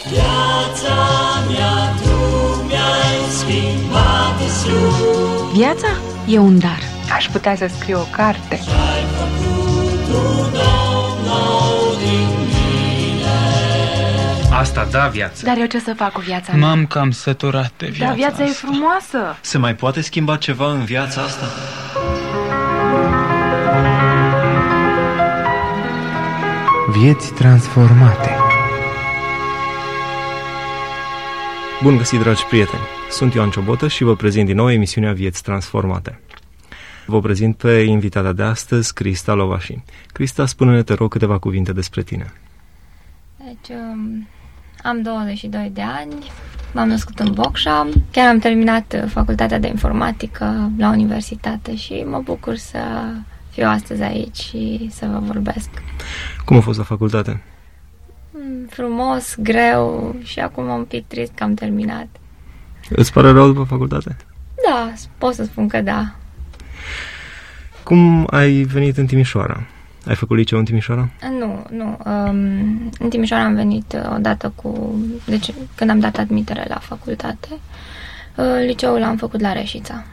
Viața mea, Tu mi-ai schimbat, Iisus. Viața e un dar. Aș putea să scriu o carte. Și-ai făcut un om nou din mine. Asta da viață. Dar eu ce să fac cu viața mea? M-am cam săturat de viața Dar viața asta. e frumoasă. Se mai poate schimba ceva în viața asta? Vieți transformate. Bun găsit, dragi prieteni! Sunt Ioan Ciobotă și vă prezint din nou emisiunea Vieți transformate. Vă prezint pe invitata de astăzi, Crista Lovași. Crista, spune-ne, te rog, câteva cuvinte despre tine. Deci, am 22 de ani, m-am născut în Bocșa, chiar am terminat facultatea de informatică la universitate și mă bucur să fiu astăzi aici și să vă vorbesc. Cum a fost la facultate? Frumos, greu și acum un pic trist că am terminat. Îți pare rău după facultate? Da, pot să spun că da. Cum ai venit în Timișoara? Ai făcut liceu în Timișoara? Nu. În Timișoara am venit odată deci când am dat admitere la facultate. Liceul l-am făcut la Reșița.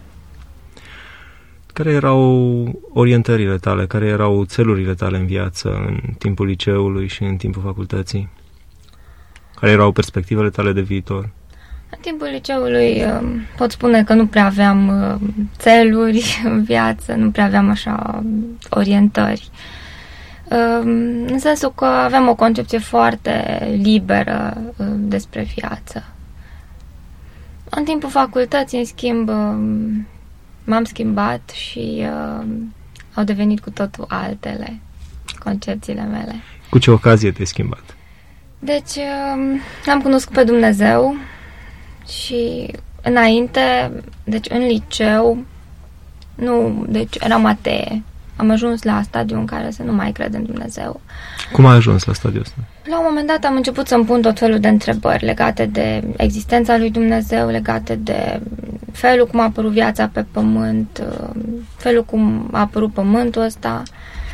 Care erau orientările tale? Care erau țelurile tale în viață în timpul liceului și în timpul facultății? Care erau perspectivele tale de viitor? În timpul liceului pot spune că nu prea aveam țeluri în viață, nu prea aveam așa orientări. În sensul că aveam o concepție foarte liberă despre viață. În timpul facultății, în schimb, m-am schimbat și au devenit cu totul altele concepțiile mele. Cu ce ocazie te-ai schimbat? Deci, l-am cunoscut pe Dumnezeu și înainte, deci în liceu, deci eram atee. Am ajuns la stadiul în care să nu mai cred în Dumnezeu. Cum ai ajuns la stadiul ăsta? La un moment dat am început să-mi pun tot felul de întrebări legate de existența lui Dumnezeu, legate de felul cum a apărut viața pe pământ, felul cum a apărut pământul ăsta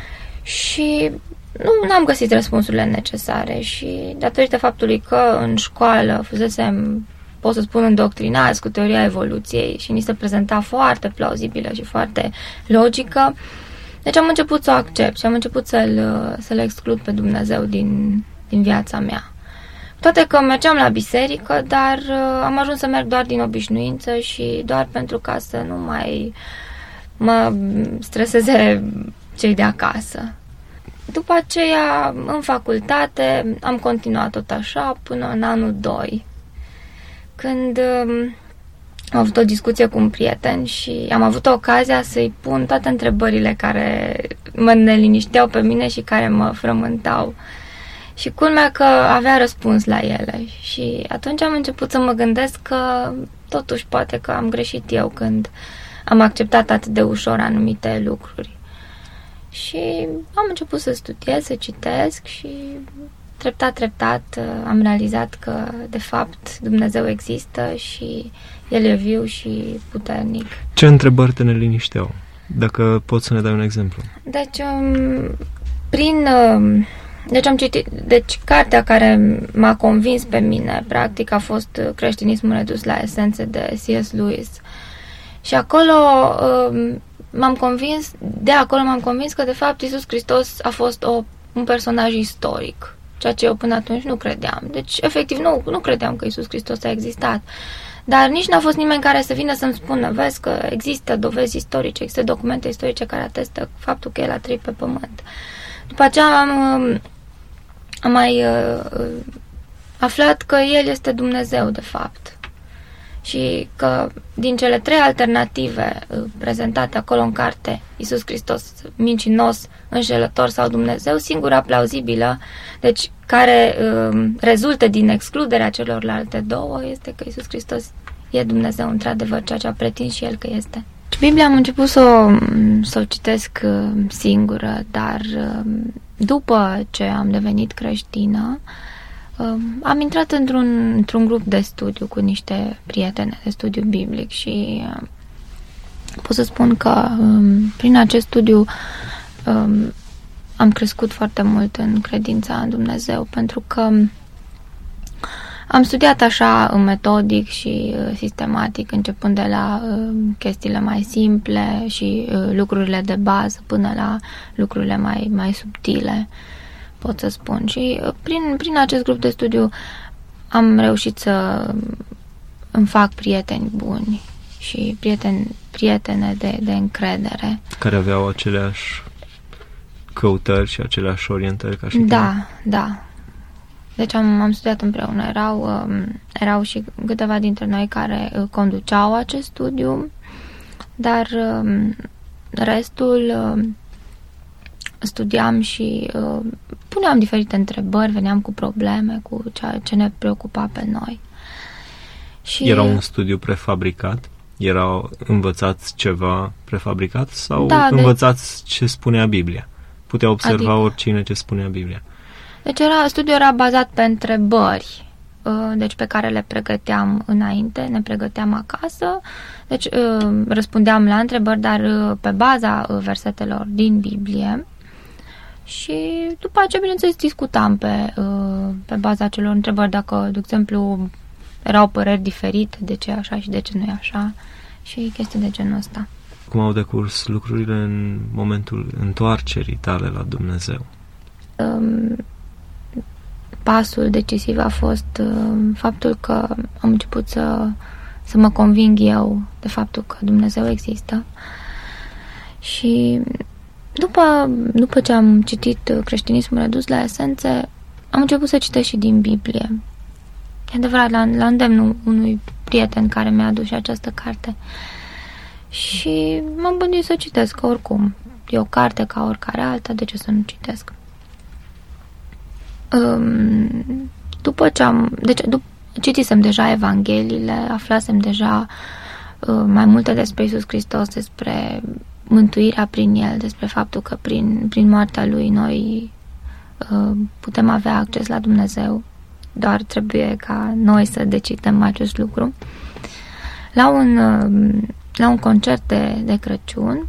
și nu am găsit răspunsurile necesare și datorită faptului că în școală fusesem, pot să spun, îndoctrinați cu teoria evoluției și ni se prezenta foarte plauzibilă și foarte logică, deci am început să o accept și am început să-l exclud pe Dumnezeu din viața mea. Toate că mergeam la biserică, dar am ajuns să merg doar din obișnuință și doar pentru ca să nu mai mă streseze cei de acasă. După aceea, în facultate, am continuat tot așa până în anul 2, când am avut o discuție cu un prieten și am avut ocazia să-i pun toate întrebările care mă nelinișteau pe mine și care mă frământau. Și culmea că avea răspuns la ele. Și atunci am început să mă gândesc că totuși poate că am greșit eu când am acceptat atât de ușor anumite lucruri. Și am început să studiez, să citesc și treptat am realizat că de fapt Dumnezeu există și El e viu și puternic. Ce întrebări te nelinișteau? Dacă poți să ne dai un exemplu. Deci, deci am citit, cartea care m-a convins pe mine, practic, a fost Creștinismul redus la esențe de C.S. Lewis. Și acolo m-am convins că de fapt Iisus Hristos a fost un personaj istoric, ceea ce eu până atunci nu credeam. Deci, efectiv, nu credeam că Iisus Hristos a existat. Dar nici n-a fost nimeni care să vină să-mi spună, vezi că există dovezi istorice, există documente istorice care atestă faptul că El a trăit pe pământ. După aceea am mai aflat că El este Dumnezeu, de fapt. Și că din cele 3 alternative prezentate acolo în carte, Iisus Hristos, mincinos, înșelător sau Dumnezeu, singura plauzibilă, deci care rezultă din excluderea celorlalte două, este că Iisus Hristos e Dumnezeu, într-adevăr, ceea ce a pretins și El că este. Biblia am început să o citesc singură, dar după ce am devenit creștină, am intrat într-un grup de studiu cu niște prietene de studiu biblic și pot să spun că prin acest studiu am crescut foarte mult în credința în Dumnezeu, pentru că Am studiat așa metodic și sistematic, începând de la chestiile mai simple și lucrurile de bază până la lucrurile mai subtile, pot să spun. Și prin acest grup de studiu am reușit să îmi fac prieteni buni și prietene de încredere. Care aveau aceleași căutări și aceleași orientări ca și tine? Da. Deci am studiat împreună. Erau și câteva dintre noi care conduceau acest studiu, dar restul studiam și puneam diferite întrebări, veneam cu probleme, cu ceea ce ne preocupa pe noi. Și era un studiu prefabricat? Erau învățați ceva prefabricat sau învățați ce spunea Biblia? Putea observa oricine ce spunea Biblia. Deci studiul era bazat pe întrebări, deci pe care le pregăteam înainte, ne pregăteam acasă, deci răspundeam la întrebări, dar pe baza versetelor din Biblie. Și după aceea, bineînțeles, discutam pe baza acelor întrebări, dacă, de exemplu, erau păreri diferite, de ce e așa și de ce nu e așa, și chestii de genul ăsta. Cum au decurs lucrurile în momentul întoarcerii tale la Dumnezeu? Pasul decisiv a fost faptul că am început să mă conving eu de faptul că Dumnezeu există. Și după ce am citit Creștinismul redus la esențe, am început să citesc și din Biblie. E adevărat, la îndemnul unui prieten care mi-a adus și această carte. Și m-am gândit să citesc, că oricum e o carte ca oricare alta, de ce să nu citesc? Citisem deja Evangheliile, aflasem deja mai multe despre Iisus Hristos, despre mântuirea prin El, despre faptul că prin moartea Lui noi putem avea acces la Dumnezeu. Doar trebuie ca noi să decidem acest lucru. La un concert de Crăciun,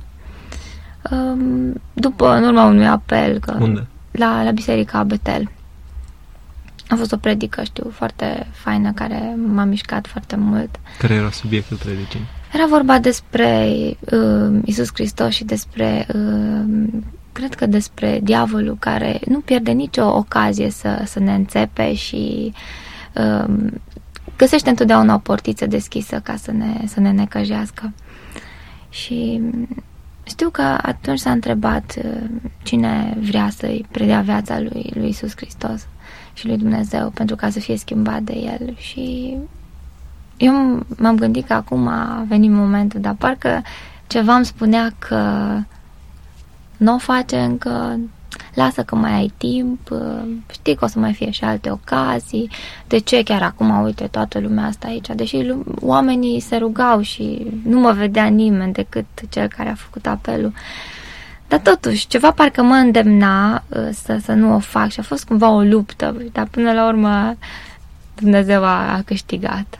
în urma unui apel. Unde? La Biserica Betel. A fost o predică, foarte faină, care m-a mișcat foarte mult. Care era subiectul predicii? Era vorba despre Iisus Hristos și despre, cred că despre diavolul care nu pierde nicio ocazie să ne înțepe și găsește întotdeauna o portiță deschisă ca să ne necăjească. Și știu că atunci s-a întrebat cine vrea să-i predea viața lui Iisus Hristos și lui Dumnezeu pentru ca să fie schimbat de El. Și eu m-am gândit că acum a venit momentul, dar parcă ceva îmi spunea că nu o face încă, lasă că mai ai timp, știi că o să mai fie și alte ocazii, de ce chiar acum, uite, toată lumea asta aici, deși oamenii se rugau și nu mă vedea nimeni decât cel care a făcut apelul. Dar totuși, ceva parcă mă îndemna să nu o fac și a fost cumva o luptă, dar până la urmă Dumnezeu a câștigat.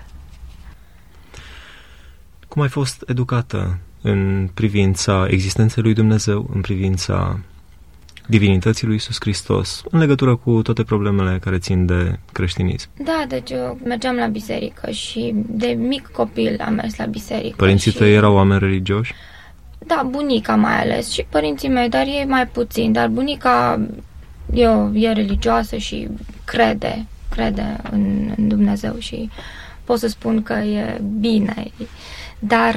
Cum ai fost educată în privința existenței lui Dumnezeu, în privința divinității lui Iisus Hristos, în legătură cu toate problemele care țin de creștinism? Da, deci eu mergeam la biserică și de mic copil am mers la biserică. Părinții tăi erau oameni religioși? Da, bunica mai ales și părinții mei, dar ei mai puțin. Dar bunica e religioasă și crede în Dumnezeu și pot să spun că e bine. Dar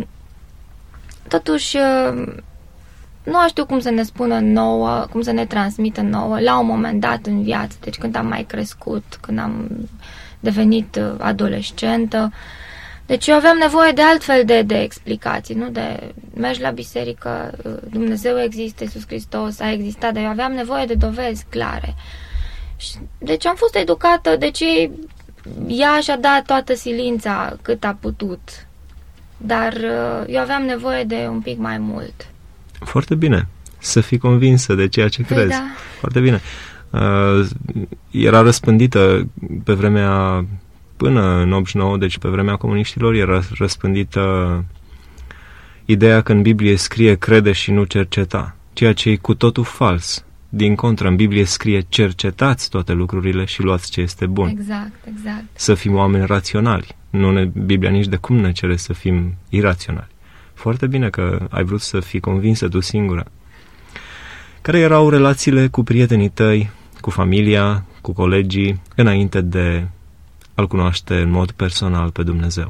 totuși nu știu cum să ne spună nouă, cum să ne transmită nouă la un moment dat în viață. Deci când am mai crescut, când am devenit adolescentă. Deci eu aveam nevoie de altfel de explicații, nu de mergi la biserică, Dumnezeu există, Iisus Hristos a existat, dar eu aveam nevoie de dovezi clare. Deci am fost educată, deci ea și-a dat toată silința cât a putut, dar eu aveam nevoie de un pic mai mult. Foarte bine, să fii convinsă de ceea ce crezi. Da. Foarte bine. Era răspândită pe vremea, până în 89, deci pe vremea comuniștilor, era răspândită ideea că în Biblie scrie crede și nu cerceta, ceea ce e cu totul fals. Din contră, în Biblie scrie: cercetați toate lucrurile și luați ce este bun. Exact. Să fim oameni raționali. Biblia nici de cum ne cere să fim iraționali. Foarte bine că ai vrut să fii convinsă tu singură. Care erau relațiile cu prietenii tăi, cu familia, cu colegii, înainte de a-L cunoaște în mod personal pe Dumnezeu?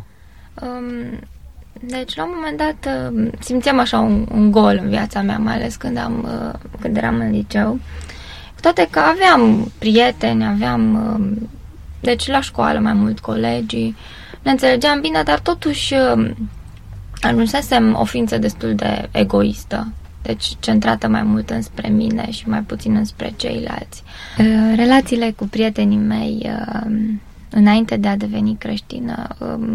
Deci, la un moment dat, simțeam așa un gol în viața mea, mai ales când eram în liceu. Cu toate că aveam prieteni, deci la școală mai mult colegii, ne înțelegeam bine, dar totuși ajunsesem o ființă destul de egoistă, deci centrată mai mult înspre mine și mai puțin înspre ceilalți. Relațiile cu prietenii mei, înainte de a deveni creștină,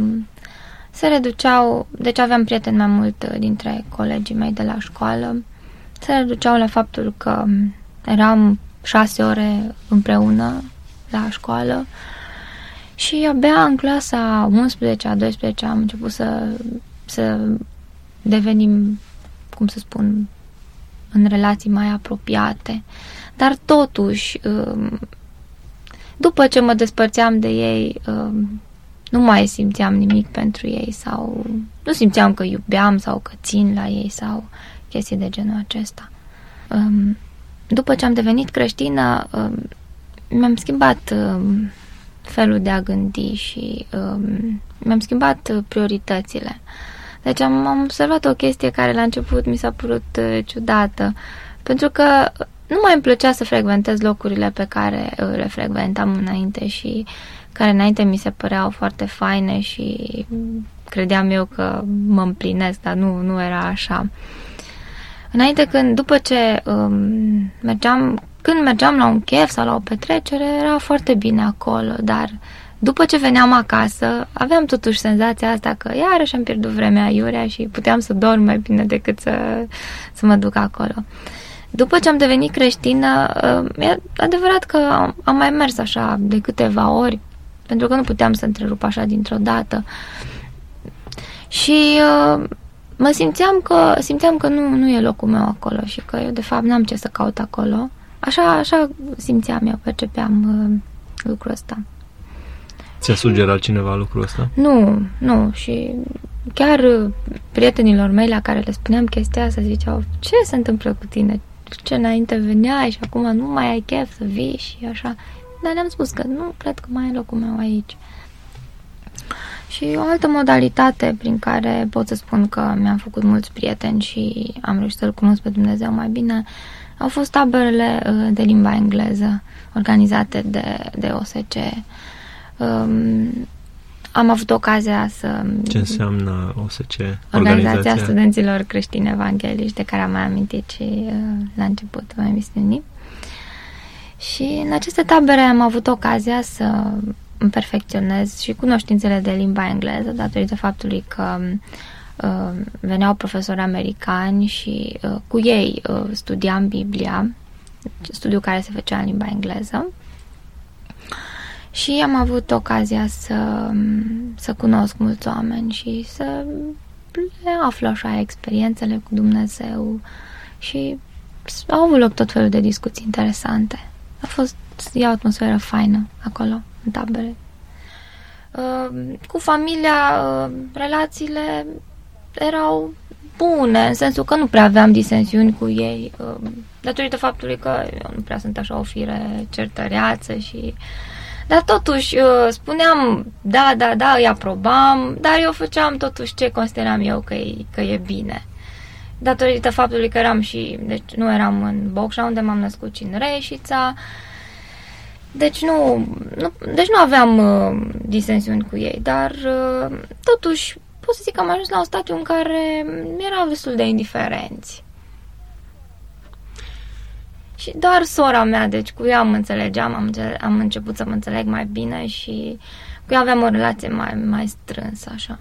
se reduceau, deci aveam prieteni mai mult dintre colegii mei de la școală, se reduceau la faptul că eram 6 ore împreună la școală și abia în clasa 11-a, 12 am început să devenim, cum să spun, în relații mai apropiate. Dar totuși, după ce mă despărțeam de ei, nu mai simțeam nimic pentru ei sau nu simțeam că iubeam sau că țin la ei sau chestii de genul acesta. După ce am devenit creștină, mi-am schimbat felul de a gândi și mi-am schimbat prioritățile. Deci am observat o chestie care la început mi s-a părut ciudată, pentru că nu mai îmi plăcea să frecventez locurile pe care le frecventam înainte și care înainte mi se păreau foarte faine și credeam eu că mă împlinesc, dar nu era așa. Înainte, după ce când mergeam la un chef sau la o petrecere, era foarte bine acolo, dar după ce veneam acasă, aveam totuși senzația asta că iarăși am pierdut vremea aiurea și puteam să dorm mai bine decât să mă duc acolo. După ce am devenit creștină, e adevărat că am mai mers așa de câteva ori, pentru că nu puteam să întrerup așa dintr-o dată. Și simțeam că nu e locul meu acolo și că eu de fapt n-am ce să caut acolo. Așa simțeam eu, percepeam lucrul ăsta. Ți-a sugerat cineva lucrul ăsta? Nu. Și chiar prietenilor mei la care le spuneam chestia asta ziceau: ce se întâmplă cu tine? Ce înainte veneai și acum nu mai ai chef să vii și așa. Dar le-am spus că nu cred că mai e locul meu aici. Și o altă modalitate prin care pot să spun că mi-am făcut mulți prieteni și am reușit să-L cunosc pe Dumnezeu mai bine au fost taberele de limba engleză organizate de OSCE. Am avut ocazia să... Ce înseamnă OSCE? Organizația Studenților Creștini Evanghelici, de care am mai amintit și la începutul emisiunii. Și în aceste tabere am avut ocazia să îmi perfecționez și cunoștințele de limba engleză, datorită faptului că veneau profesori americani și cu ei studiam Biblia, studiul care se făcea în limba engleză. Și am avut ocazia să cunosc mulți oameni și să le aflu așa experiențele cu Dumnezeu și au avut loc tot felul de discuții interesante. A fost o atmosferă faină acolo, în tabere. Cu familia, relațiile erau bune, în sensul că nu prea aveam disensiuni cu ei, datorită faptului că eu nu prea sunt așa o fire certăreață și... Dar totuși spuneam da, îi aprobam, dar eu făceam totuși ce consideram eu că e bine. Datorită faptului că deci nu eram în Bocșa, unde m-am născut, ci în Reșița. Deci nu aveam disensiuni cu ei, dar totuși pot să zic că am ajuns la un stadiu în care erau destul de indiferenți. Și doar sora mea, deci cu ea mă înțelegeam, am început să mă înțeleg mai bine și cu ea aveam o relație mai strânsă, așa.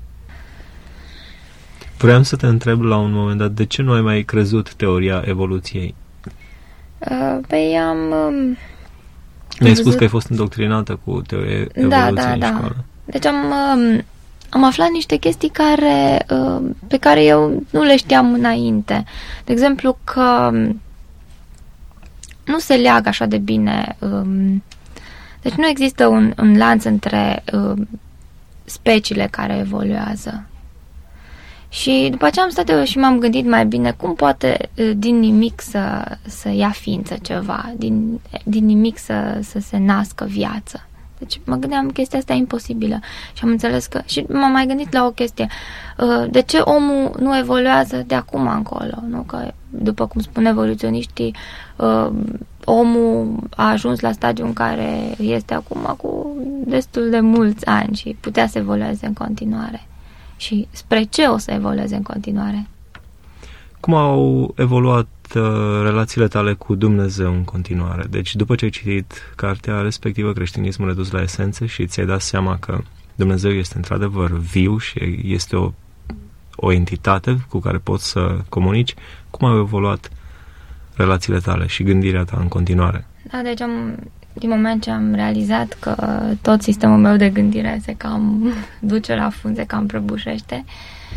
Vreau să te întreb la un moment dat, de ce nu ai mai crezut teoria evoluției? Păi Ne-ai spus că ai fost îndoctrinată cu teoria evoluției în școală. Deci am aflat niște chestii pe care eu nu le știam înainte. De exemplu că nu se leagă așa de bine. Deci nu există un lanț între speciile care evoluează. Și după aceea am stat eu și m-am gândit mai bine cum poate din nimic să ia ființă ceva, din nimic să se nască viață. Deci mă gândeam, chestia asta e imposibilă. Și am înțeles că... Și m-am mai gândit la o chestie. De ce omul nu evoluează de acum încolo? Nu? Că, după cum spun evoluționiștii, omul a ajuns la stadiul în care este acum cu destul de mulți ani și putea să evolueze în continuare. Și spre ce o să evolueze în continuare? Cum au evoluat relațiile tale cu Dumnezeu în continuare? Deci după ce ai citit cartea respectivă, Creștinismul redus la esențe, și ți-ai dat seama că Dumnezeu este într-adevăr viu și este o entitate cu care poți să comunici, cum au evoluat relațiile tale și gândirea ta în continuare? Da, deci din moment ce am realizat că tot sistemul meu de gândire se cam duce la fund, se cam prăbușește,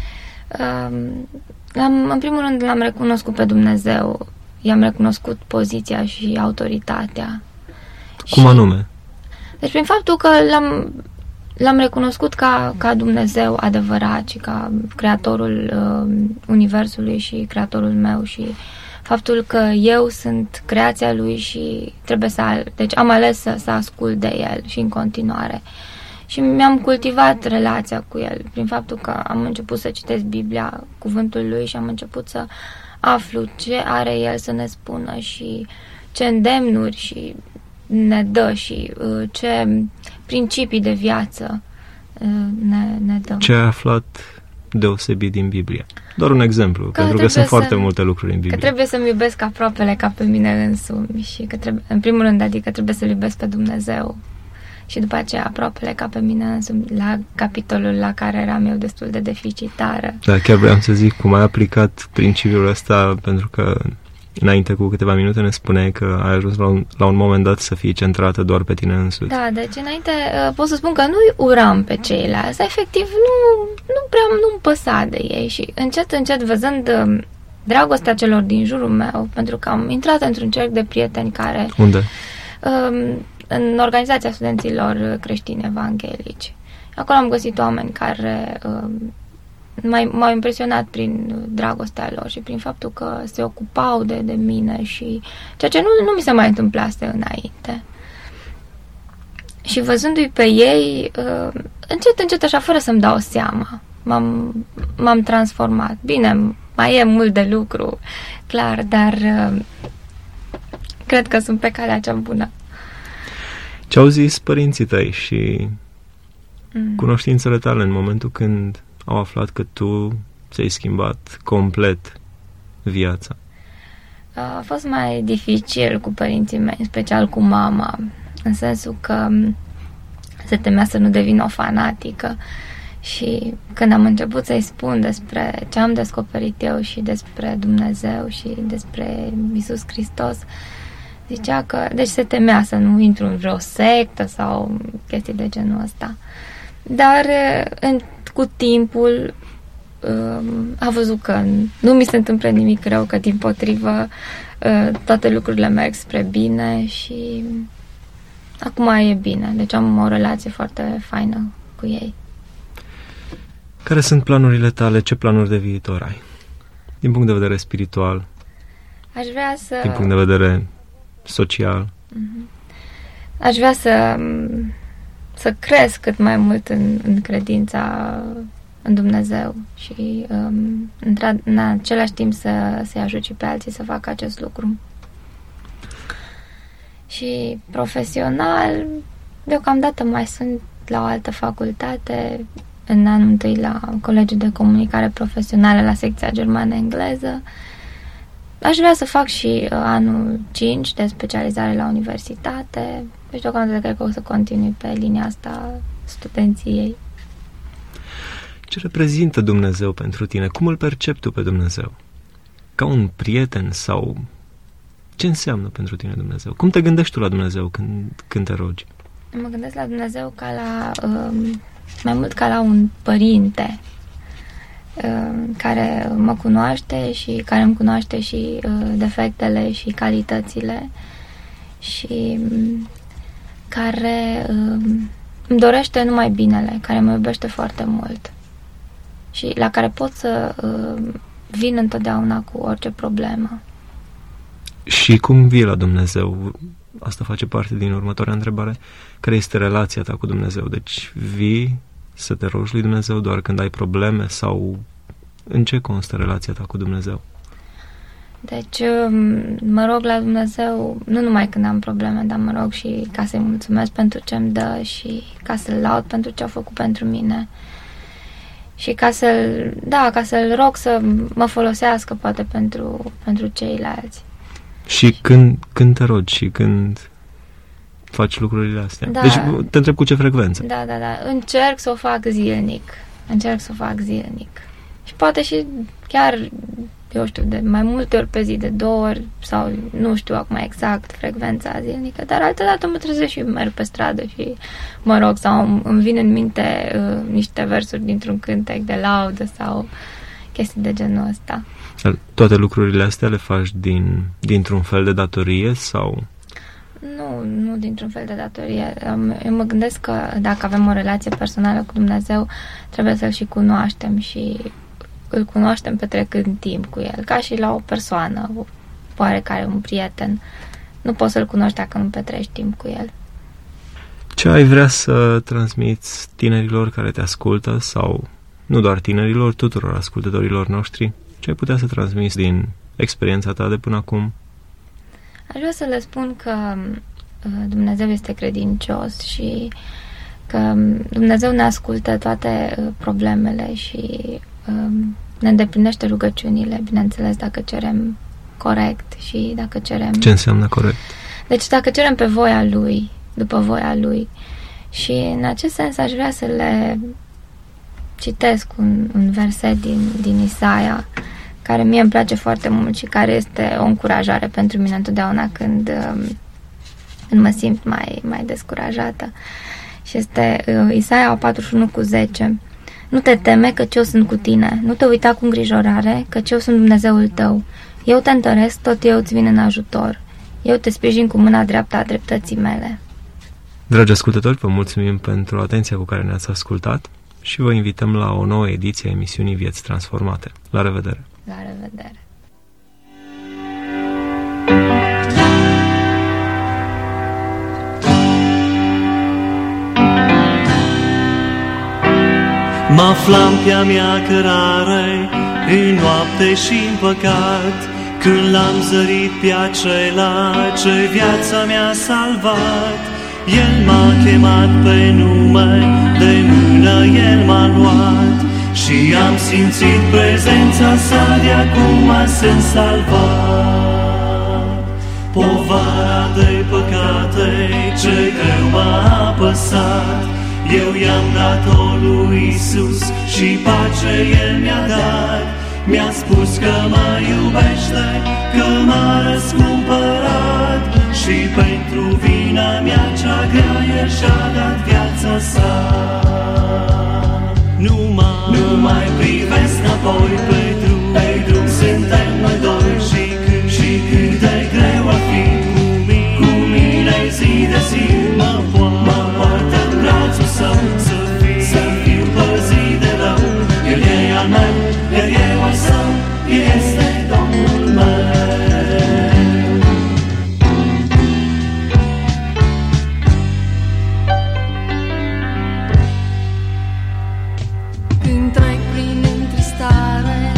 în primul rând l-am recunoscut pe Dumnezeu, i-am recunoscut poziția și autoritatea. Cum anume? Deci prin faptul că l-am recunoscut ca Dumnezeu adevărat și ca creatorul universului și creatorul meu și faptul că eu sunt creația lui și deci am ales să ascult de el și în continuare. Și mi-am cultivat relația cu el prin faptul că am început să citesc Biblia, cuvântul lui, și am început să aflu ce are el să ne spună și ce îndemnuri și ne dă și ce principii de viață ne dă. Ce ai aflat deosebit din Biblie? Doar un exemplu, pentru că sunt foarte multe lucruri în Biblie. Că trebuie să-mi iubesc aproapele ca pe mine însumi și că în primul rând, adică trebuie să-L iubesc pe Dumnezeu și după aceea aproapele ca pe mine însumi, la capitolul la care eram eu destul de deficitară. Da, chiar vreau să zic cum ai aplicat principiul ăsta, pentru că înainte cu câteva minute ne spuneai că ai ajuns la un moment dat să fii centrată doar pe tine însuți. Da, deci înainte pot să spun că nu-i uram pe ceilalți, efectiv nu-mi păsa de ei și încet văzând dragostea celor din jurul meu, pentru că am intrat într-un cerc de prieteni care... Unde? În organizația studenților creștini evanghelici. Acolo am găsit oameni care m-au impresionat prin dragostea lor și prin faptul că se ocupau de mine și ceea ce nu mi se mai întâmplase înainte. Și văzându-i pe ei, încet, așa, fără să-mi dau seama, m-am transformat. Bine, mai e mult de lucru, clar, dar cred că sunt pe calea cea bună. Ce au zis părinții tăi și cunoștințele tale în momentul când au aflat că tu ți-ai schimbat complet viața? A fost mai dificil cu părinții mei, în special cu mama, în sensul că se temea să nu devin o fanatică și când am început să-i spun despre ce am descoperit eu și despre Dumnezeu și despre Iisus Hristos, zicea că, deci se temea să nu intru în vreo sectă sau chestii de genul ăsta. Dar cu timpul a văzut că nu mi se întâmplă nimic rău, că dimpotrivă toate lucrurile merg spre bine și acum e bine. Deci am o relație foarte faină cu ei. Care sunt planurile tale? Ce planuri de viitor ai? Din punct de vedere spiritual? Aș vrea să... Din punct de vedere social? Aș vrea să cresc cât mai mult în credința în Dumnezeu și în același timp să-i ajut și pe alții să facă acest lucru. Și profesional, deocamdată mai sunt la o altă facultate, în anul întâi la Colegiul de Comunicare Profesională la secția germană-engleză. Aș vrea să fac și anul 5 de specializare la universitate. Deci deocamdată cred că o să continui pe linia asta studenției. Ce reprezintă Dumnezeu pentru tine? Cum îl percepi tu pe Dumnezeu? Ca un prieten sau... Ce înseamnă pentru tine Dumnezeu? Cum te gândești tu la Dumnezeu când te rogi? Mă gândesc la Dumnezeu ca la... mai mult ca la un părinte care mă cunoaște și care îmi cunoaște și defectele și calitățile și care îmi dorește numai binele, care mă iubește foarte mult și la care pot să vin întotdeauna cu orice problemă. Și cum vii la Dumnezeu? Asta face parte din următoarea întrebare. Care este relația ta cu Dumnezeu? Deci vii să te rogi lui Dumnezeu doar când ai probleme sau în ce constă relația ta cu Dumnezeu? Deci mă rog la Dumnezeu nu numai când am probleme, dar mă rog și ca să-i mulțumesc pentru ce îmi dă și ca să-L laud pentru ce a făcut pentru mine și ca să-L rog să mă folosească poate pentru ceilalți. Și când te rogi și când faci lucrurile astea? Da. Deci te întreb cu ce frecvență? Da. Încerc să o fac zilnic. Și poate și chiar, eu știu, de mai multe ori pe zi, de 2 ori, sau nu știu acum exact frecvența zilnică, dar altădată mă trezesc și merg pe stradă și mă rog, sau îmi vin în minte niște versuri dintr-un cântec de laudă sau chestii de genul ăsta. Toate lucrurile astea le faci dintr-un fel de datorie sau... Nu dintr-un fel de datorie. Eu mă gândesc că dacă avem o relație personală cu Dumnezeu, trebuie să-L și cunoaștem și îl cunoaștem petrecând timp cu El, ca și la o persoană, oarecare un prieten. Nu poți să-L cunoști dacă nu petreci timp cu El. Ce ai vrea să transmiți tinerilor care te ascultă sau nu doar tinerilor, tuturor ascultătorilor noștri? Ce ai putea să transmiți din experiența ta de până acum? Aș vrea să le spun că Dumnezeu este credincios și că Dumnezeu ne ascultă toate problemele și ne îndeplinește rugăciunile, bineînțeles, dacă cerem corect și dacă cerem... Ce înseamnă corect? Deci dacă cerem pe voia Lui, după voia Lui. Și în acest sens aș vrea să le citesc un verset din Isaia, care mie îmi place foarte mult și care este o încurajare pentru mine întotdeauna când mă simt mai descurajată. Și este Isaia 41:10. Nu te teme, căci eu sunt cu tine. Nu te uita cu îngrijorare, căci eu sunt Dumnezeul tău. Eu te întăresc, tot eu îți vin în ajutor. Eu te sprijin cu mâna dreaptă a dreptății mele. Dragi ascultători, vă mulțumim pentru atenția cu care ne-ați ascultat și vă invităm la o nouă ediție a emisiunii Vieți Transformate. La revedere! La revedere! Mă aflam pe-a mea cărare, în noapte și-n păcat, când l-am zărit pe acela ce viața mi-a salvat. El m-a chemat pe nume, de mână El m-a luat și am simțit prezența sa, de acum sunt salvat. Povara de păcate ce greu m-a apăsat, eu i-am dat-o lui Iisus și pace El mi-a dat. Mi-a spus că mă iubește, că m-a răscumpărat și pentru vina mea cea grea El și-a dat viața sa. Nu mai privesc înapoi pe drum suntem noi doi și cât de greu ar fi cu mine zi de zi mă poartă în brațul Său să fiu păzit de rău. El e al meu, El e al Său, El este Domnul meu. Când trec prin întristare,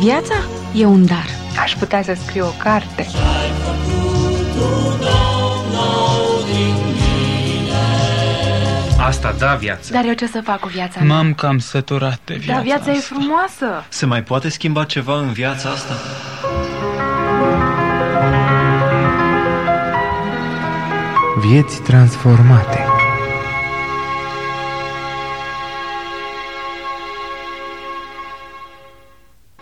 Viața e un dar. Aș putea să scriu o carte. Asta da viață. Dar eu ce să fac cu viața mea? M-am cam săturat de viața Dar viața asta. e frumoasă. Se mai poate schimba ceva în viața asta? Vieți transformate.